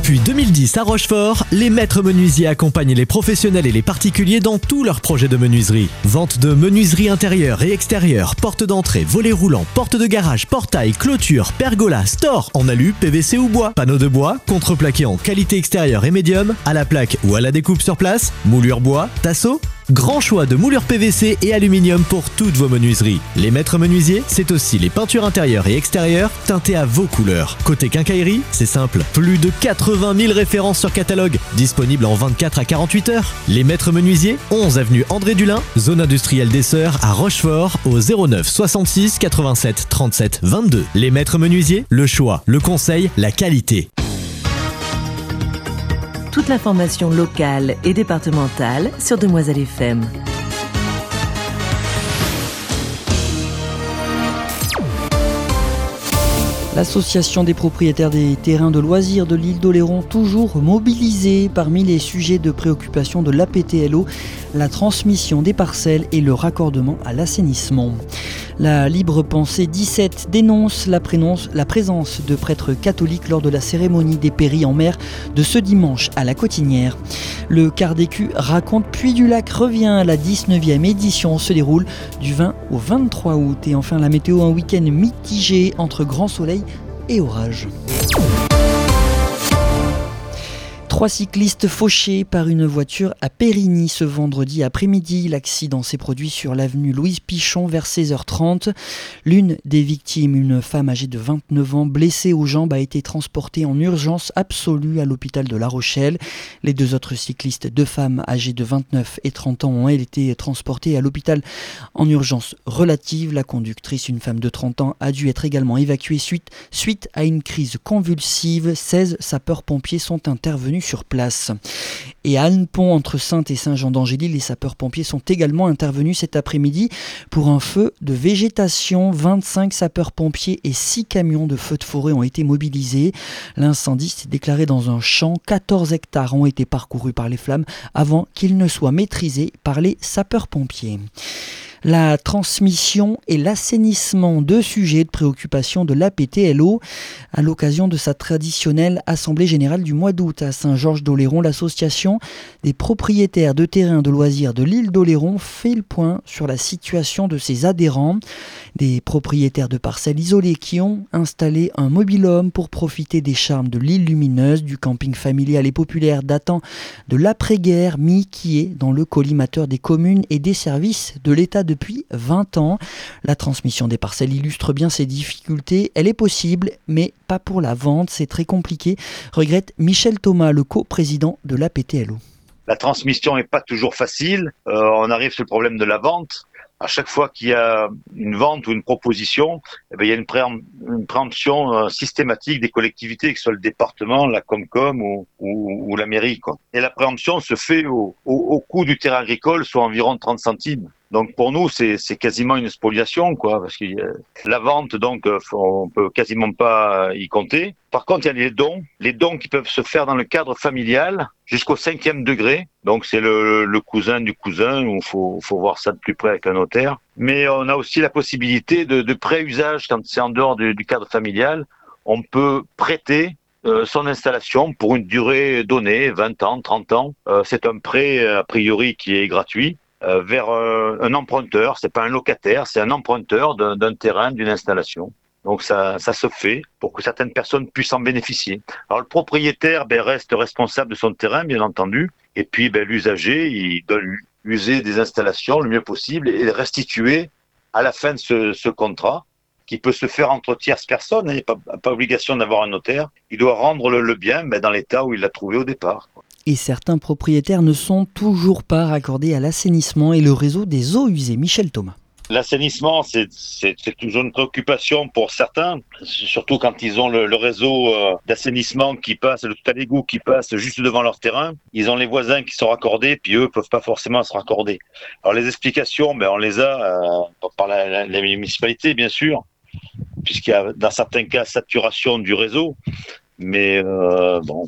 Depuis 2010 à Rochefort, les maîtres menuisiers accompagnent les professionnels et les particuliers dans tous leurs projets de menuiserie. Vente de menuiserie intérieure et extérieure, porte d'entrée, volets roulants, porte de garage, portail, clôture, pergola, store en alu, PVC ou bois, panneaux de bois, contreplaqué en qualité extérieure et médium, à la plaque ou à la découpe sur place, moulure bois, tasseau. Grand choix de moulures PVC et aluminium pour toutes vos menuiseries. Les maîtres menuisiers, c'est aussi les peintures intérieures et extérieures teintées à vos couleurs. Côté quincaillerie, c'est simple. Plus de 80 000 références sur catalogue, disponibles en 24 à 48 heures. Les maîtres menuisiers, 11 avenue André Dulin, zone industrielle des Sœurs à Rochefort, au 09 66 87 37 22. Les maîtres menuisiers, le choix, le conseil, la qualité. Toute l'information locale et départementale sur Demoiselle FM. L'association des propriétaires des terrains de loisirs de l'île d'Oléron, toujours mobilisée parmi les sujets de préoccupation de l'APTLO, la transmission des parcelles et le raccordement à l'assainissement. La Libre Pensée 17 dénonce la présence de prêtres catholiques lors de la cérémonie des péris en mer de ce dimanche à la Cotinière. Le quart d'écu raconte Puy-du-Lac revient. La 19e édition se déroule du 20 au 23 août. Et enfin la météo, un week-end mitigé entre grand soleil et orage. 3 cyclistes fauchés par une voiture à Périgny ce vendredi après-midi. L'accident s'est produit sur l'avenue Louise Pichon vers 16h30. L'une des victimes, une femme âgée de 29 ans, blessée aux jambes, a été transportée en urgence absolue à l'hôpital de La Rochelle. Les 2 autres cyclistes, 2 femmes âgées de 29 et 30 ans, ont elles été transportées à l'hôpital en urgence relative. La conductrice, une femme de 30 ans, a dû être également évacuée suite à une crise convulsive. 16 sapeurs-pompiers sont intervenus sur place. Et à Annepont, entre Saintes et Saint-Jean-d'Angély, les sapeurs-pompiers sont également intervenus cet après-midi pour un feu de végétation. 25 sapeurs-pompiers et 6 camions de feux de forêt ont été mobilisés. L'incendie s'est déclaré dans un champ. 14 hectares ont été parcourus par les flammes avant qu'ils ne soient maîtrisés par les sapeurs-pompiers. La transmission et l'assainissement, 2 sujets de préoccupation de l'APTLO. À l'occasion de sa traditionnelle assemblée générale du mois d'août à Saint-Georges-d'Oléron, l'association des propriétaires de terrains de loisirs de l'île d'Oléron fait le point sur la situation de ses adhérents. Des propriétaires de parcelles isolées qui ont installé un mobil-home pour profiter des charmes de l'île lumineuse, du camping familial et populaire datant de l'après-guerre, qui est dans le collimateur des communes et des services de l'État depuis 20 ans. La transmission des parcelles illustre bien ces difficultés. Elle est possible, mais pas pour la vente. C'est très compliqué, regrette Michel Thomas, le co-président de l'APTLO. La transmission n'est pas toujours facile. On arrive sur le problème de la vente. À chaque fois qu'il y a une vente ou une proposition, il y a une préemption systématique des collectivités, que ce soit le département, la Comcom ou la mairie, quoi. Et la préemption se fait au coût du terrain agricole, soit environ 30 centimes. Donc pour nous, c'est quasiment une spoliation, quoi, parce que la vente, donc, on peut quasiment pas y compter. Par contre, il y a les dons qui peuvent se faire dans le cadre familial jusqu'au 5e degré. Donc c'est le cousin du cousin, où faut voir ça de plus près avec un notaire. Mais on a aussi la possibilité de pré-usage quand c'est en dehors du cadre familial. On peut prêter son installation pour une durée donnée, 20 ans, 30 ans. C'est un prêt, a priori, qui est gratuit. Vers un emprunteur, c'est pas un locataire, c'est un emprunteur d'un terrain, d'une installation. Donc ça se fait pour que certaines personnes puissent en bénéficier. Alors le propriétaire reste responsable de son terrain, bien entendu, et puis l'usager, il doit user des installations le mieux possible et restituer à la fin de ce contrat, qui peut se faire entre tierces personnes. Il n'y a pas obligation d'avoir un notaire. Il doit rendre le bien dans l'état où il l'a trouvé au départ. Et certains propriétaires ne sont toujours pas raccordés à l'assainissement et le réseau des eaux usées. Michel Thomas. L'assainissement, c'est toujours une préoccupation pour certains, surtout quand ils ont le réseau d'assainissement qui passe, le tout à l'égout qui passe juste devant leur terrain. Ils ont les voisins qui sont raccordés, puis eux peuvent pas forcément se raccorder. Alors les explications, on les a par la municipalité, bien sûr, puisqu'il y a dans certains cas saturation du réseau. Mais on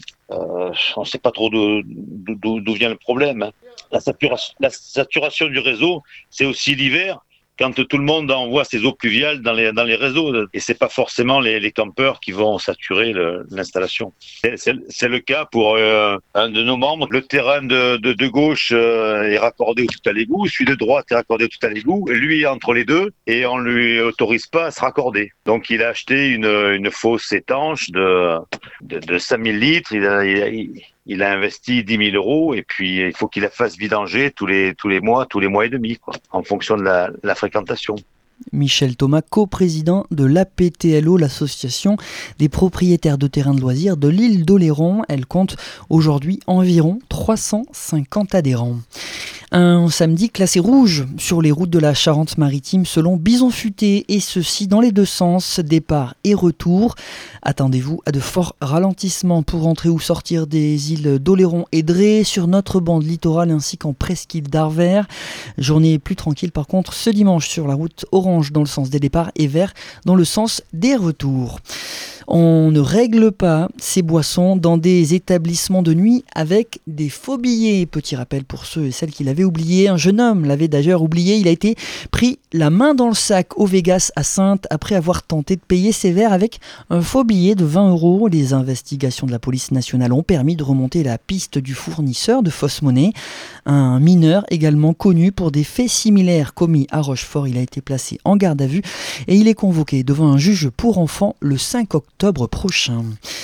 ne sait pas trop d'où vient le problème. La saturation du réseau, c'est aussi l'hiver. quand tout le monde envoie ses eaux pluviales dans les réseaux. Et c'est pas forcément les campeurs qui vont saturer l'installation. C'est le cas pour un de nos membres. Le terrain de gauche est raccordé tout à l'égout, celui de droite est raccordé tout à l'égout, et lui est entre les deux, et on lui autorise pas à se raccorder. Donc il a acheté une fosse étanche de 5000 litres, il a investi 10 000 euros, et puis il faut qu'il la fasse vidanger tous les mois et demi, quoi, en fonction de la fréquentation. Michel Thomas, coprésident de l'APTLO, l'association des propriétaires de terrains de loisirs de l'île d'Oléron. Elle compte aujourd'hui environ 350 adhérents. Un samedi classé rouge sur les routes de la Charente-Maritime selon Bison Futé, et ceci dans les deux sens, départ et retour. Attendez-vous à de forts ralentissements pour entrer ou sortir des îles d'Oléron et Dré sur notre bande littorale ainsi qu'en presqu'île d'Arvers. Journée plus tranquille par contre ce dimanche sur la route orange dans le sens des départs et vert dans le sens des retours. On ne règle pas ses boissons dans des établissements de nuit avec des faux billets. Petit rappel pour ceux et celles qui l'avaient oublié. Un jeune homme l'avait d'ailleurs oublié. Il a été pris la main dans le sac au Vegas à Saintes après avoir tenté de payer ses verres avec un faux billet de 20 €. Les investigations de la police nationale ont permis de remonter la piste du fournisseur de fausses monnaies. Un mineur également connu pour des faits similaires commis à Rochefort. Il a été placé en garde à vue et il est convoqué devant un juge pour enfants le 5 octobre prochain.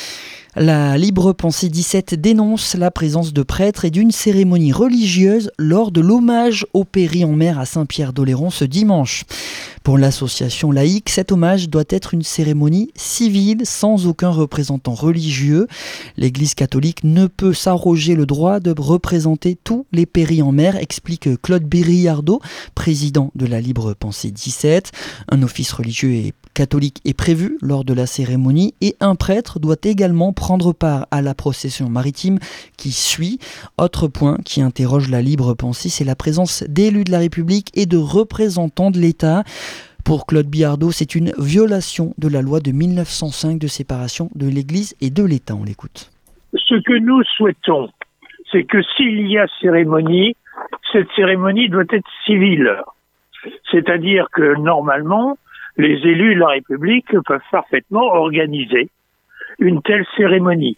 La Libre Pensée 17 dénonce la présence de prêtres et d'une cérémonie religieuse lors de l'hommage au péri en mer à Saint-Pierre-d'Oléron ce dimanche. Pour l'association laïque, cet hommage doit être une cérémonie civile sans aucun représentant religieux. L'Église catholique ne peut s'arroger le droit de représenter tous les péris en mer, explique Claude Bériardeau, président de la Libre Pensée 17. Un office religieux et catholique est prévu lors de la cérémonie et un prêtre doit également prendre part à la procession maritime qui suit. Autre point qui interroge la Libre Pensée, c'est la présence d'élus de la République et de représentants de l'État. Pour Claude Biardeau, c'est une violation de la loi de 1905 de séparation de l'Église et de l'État. On l'écoute. Ce que nous souhaitons, c'est que s'il y a cérémonie, cette cérémonie doit être civile. C'est-à-dire que normalement, les élus de la République peuvent parfaitement organiser une telle cérémonie.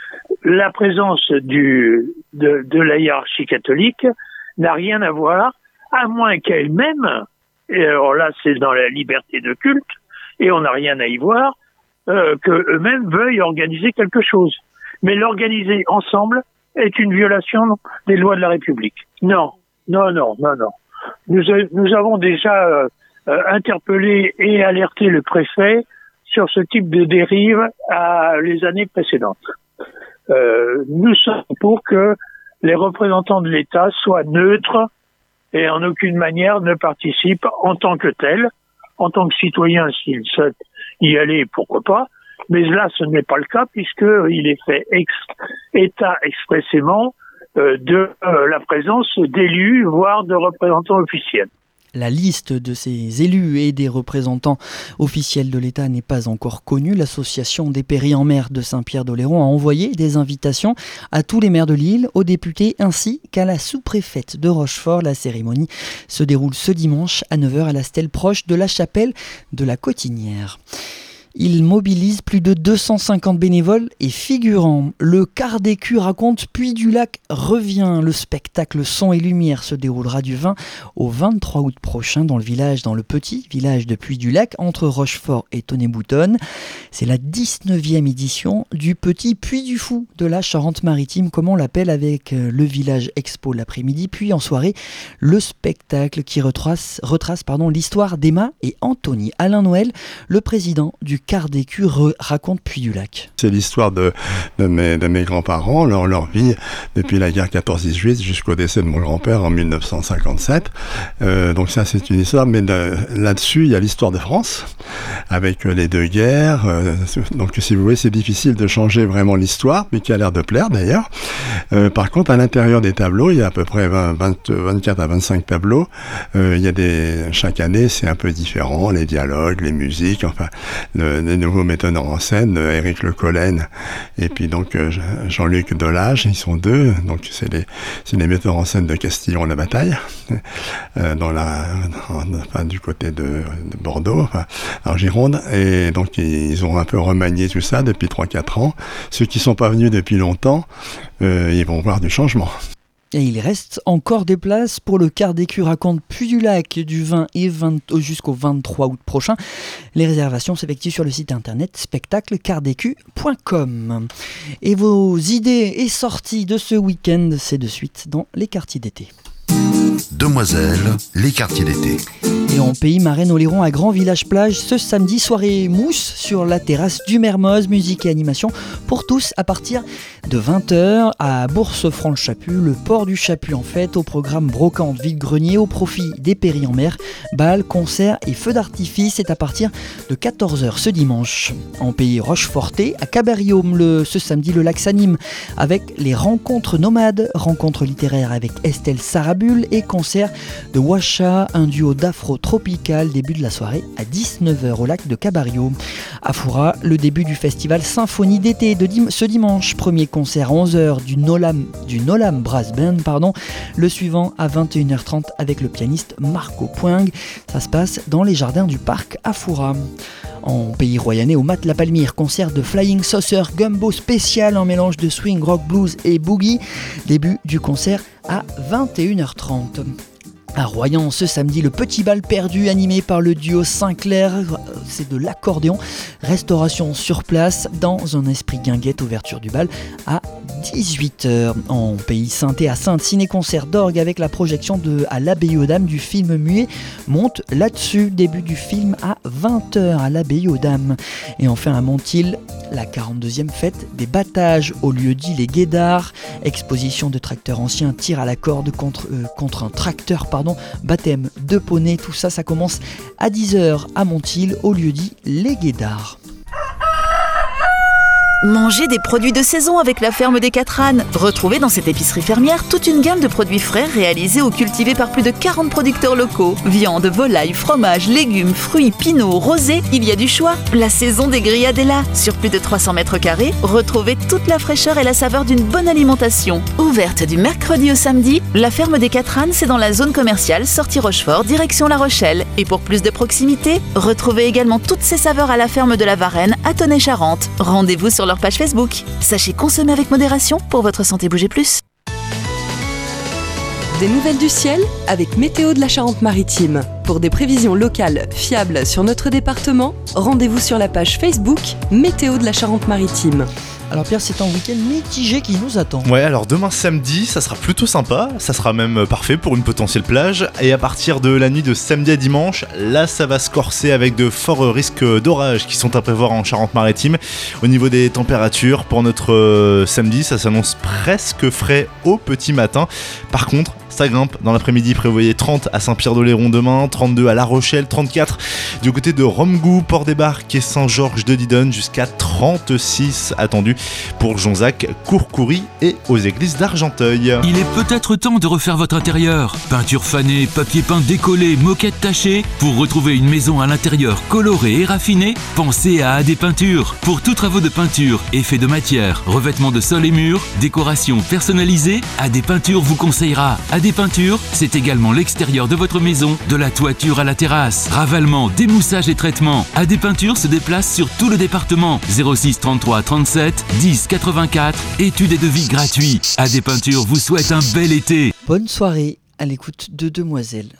La présence de la hiérarchie catholique n'a rien à voir, à moins qu'elle-même, et alors là c'est dans la liberté de culte, et on n'a rien à y voir, qu'eux-mêmes veuillent organiser quelque chose. Mais l'organiser ensemble est une violation des lois de la République. Non. Nous avons déjà interpellé et alerté le préfet sur ce type de dérive les années précédentes. Nous sommes pour que les représentants de l'État soient neutres et en aucune manière ne participent en tant que tels, en tant que citoyens, s'ils souhaitent y aller, pourquoi pas, mais là ce n'est pas le cas puisqu'il est fait état expressément de la présence d'élus, voire de représentants officiels. La liste de ces élus et des représentants officiels de l'État n'est pas encore connue. L'association des péris en mer de Saint-Pierre-d'Oléron a envoyé des invitations à tous les maires de l'île, aux députés ainsi qu'à la sous-préfète de Rochefort. La cérémonie se déroule ce dimanche à 9h à la stèle proche de la chapelle de la Cotinière. Il mobilise plus de 250 bénévoles et figurants. Le quart d'écu raconte Puy-du-Lac revient. Le spectacle Son et Lumière se déroulera du 20 au 23 août prochain dans le petit village de Puy-du-Lac entre Rochefort et Tonnay-Boutonne. C'est la 19e édition du petit Puy du Fou de la Charente-Maritime, comme on l'appelle, avec le village expo l'après-midi. Puis en soirée, le spectacle qui retrace l'histoire d'Emma et Anthony. Alain Noël, le président du quart d'écu, raconte Puy-du-Lac. C'est l'histoire de mes grands-parents, leur vie depuis la guerre 14-18 jusqu'au décès de mon grand-père en 1957. Donc ça, c'est une histoire, mais là-dessus, il y a l'histoire de France, avec les deux guerres. Donc si vous voulez, c'est difficile de changer vraiment l'histoire, mais qui a l'air de plaire d'ailleurs. Par contre, à l'intérieur des tableaux, il y a à peu près 24 à 25 tableaux. Il y a chaque année, c'est un peu différent, les dialogues, les musiques, enfin, des nouveaux metteurs en scène, Éric Le Collen et puis donc Jean-Luc Delage, ils sont deux, donc c'est les metteurs en scène de Castillon-la-Bataille, du côté de Bordeaux, en Gironde, et donc ils ont un peu remanié tout ça depuis 3-4 ans. Ceux qui sont pas venus depuis longtemps, ils vont voir du changement. Et il reste encore des places pour le quart d'écu raconte Puy-du-Lac du 20 jusqu'au 23 août prochain. Les réservations s'effectuent sur le site internet spectaclequartdecu.com. Et vos idées et sorties de ce week-end, c'est de suite dans les quartiers d'été. Demoiselles, les quartiers d'été. Et en Pays Marais-Oléron à Grand Village Plage, ce samedi, soirée mousse sur la terrasse du Mermoz, musique et animation pour tous à partir de 20h à Bourse-Franche-Chapu, le port du Chapu en fête, au programme brocante vide-grenier au profit des péris en mer, bal, concerts et feux d'artifice, c'est à partir de 14h ce dimanche. En Pays Rocheforté, à Cabarriaume, ce samedi, le lac s'anime avec les rencontres nomades, rencontres littéraires avec Estelle Sarabul et concert de Wacha, un duo d'afro-tropical, début de la soirée à 19h au lac de Cabarriaume. À Foura, le début du festival Symphonie d'été de ce dimanche, premier concert à 11h du Nolam Brass Band, le suivant à 21h30 avec le pianiste Marco Poing. Ça se passe dans les jardins du parc à Foura. En Pays Royannais, au Mat La Palmyre, concert de Flying Saucer Gumbo spécial en mélange de swing, rock, blues et boogie. Début du concert à 21h30. À Royan, ce samedi, le petit bal perdu animé par le duo Sinclair, c'est de l'accordéon, restauration sur place dans un esprit guinguette, ouverture du bal à 18h. En Pays Sainté, à Sainte, ciné-concert d'orgue avec la projection à l'Abbaye aux Dames du film muet Monte là-dessus, début du film à 20h à l'Abbaye aux Dames. Et enfin à Montil, la 42e fête des battages au lieu-dit Les Guédards, exposition de tracteurs anciens, tir à la corde contre un tracteur, baptême de poney, tout ça, ça commence à 10h à Montil au lieu-dit Les Guédards. Mangez des produits de saison avec la ferme des 4 ânes. Retrouvez dans cette épicerie fermière toute une gamme de produits frais réalisés ou cultivés par plus de 40 producteurs locaux. Viande, volaille, fromage, légumes, fruits, pinots, rosés, il y a du choix. La saison des grillades est là. Sur plus de 300 mètres carrés, retrouvez toute la fraîcheur et la saveur d'une bonne alimentation. Ouverte du mercredi au samedi, la ferme des 4 ânes, c'est dans la zone commerciale sortie Rochefort, direction La Rochelle. Et pour plus de proximité, retrouvez également toutes ces saveurs à la ferme de la Varenne à Tonnay-Charente. Rendez-vous sur leur page Facebook. Sachez consommer avec modération pour votre santé. Bougez plus. Des nouvelles du ciel avec Météo de la Charente-Maritime. Pour des prévisions locales fiables sur notre département, rendez-vous sur la page Facebook Météo de la Charente-Maritime. Alors Pierre, c'est un week-end mitigé qui nous attend. Ouais, alors demain samedi, ça sera plutôt sympa, ça sera même parfait pour une potentielle plage. Et à partir de la nuit de samedi à dimanche, là ça va se corser avec de forts risques d'orage qui sont à prévoir en Charente-Maritime. Au niveau des températures, pour notre samedi, ça s'annonce presque frais au petit matin. Par contre, ça grimpe dans l'après-midi, prévoyez 30 à Saint-Pierre-d'Oléron demain, 32 à La Rochelle, 34 du côté de Romegou, Port-des-Barques et Saint-Georges-de-Didonne, jusqu'à 36 attendus pour Jonzac, Courcoury et aux églises d'Argenteuil. Il est peut-être temps de refaire votre intérieur. Peinture fanée, papier peint décollé, moquette tachée. Pour retrouver une maison à l'intérieur colorée et raffinée, pensez à AD Peinture. Pour tous travaux de peinture, effets de matière, revêtement de sol et murs, décoration personnalisée, AD Peinture vous conseillera. AD Peinture, c'est également l'extérieur de votre maison, de la toiture à la terrasse. Ravalement, démoussage et traitement. AD Peinture se déplace sur tout le département. 06 33 37 10 84. Études et devis gratuits. AD Peinture vous souhaite un bel été. Bonne soirée à l'écoute de Demoiselles.